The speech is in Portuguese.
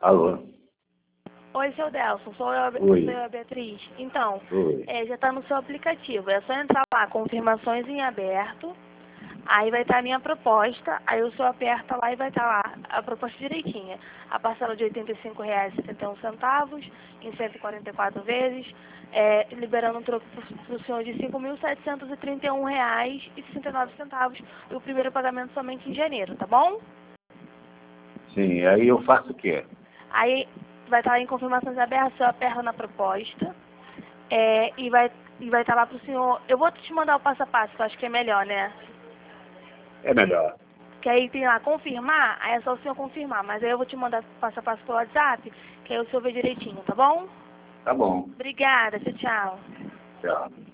Alô? Oi, seu Delson, sou eu, Oi. sou eu, a Beatriz. Então, Oi. já está no seu aplicativo, é só entrar lá, confirmações em aberto, aí vai estar a minha proposta, aí o senhor aperta lá e vai estar lá a proposta direitinha. A parcela de R$ 85,71 em 144 vezes, liberando um troco para o senhor de R$ 5.731,69 e o primeiro pagamento somente em janeiro, tá bom? Sim, aí eu faço o quê? Aí vai estar em confirmações abertas, o senhor aperta na proposta e vai estar lá para o senhor. Eu vou te mandar o passo a passo, que eu acho que é melhor, né? É melhor. Que aí tem lá confirmar, aí é só o senhor confirmar. Mas aí eu vou te mandar passo a passo pelo WhatsApp, que aí o senhor vê direitinho, tá bom? Tá bom. Obrigada, tchau, tchau. Tchau.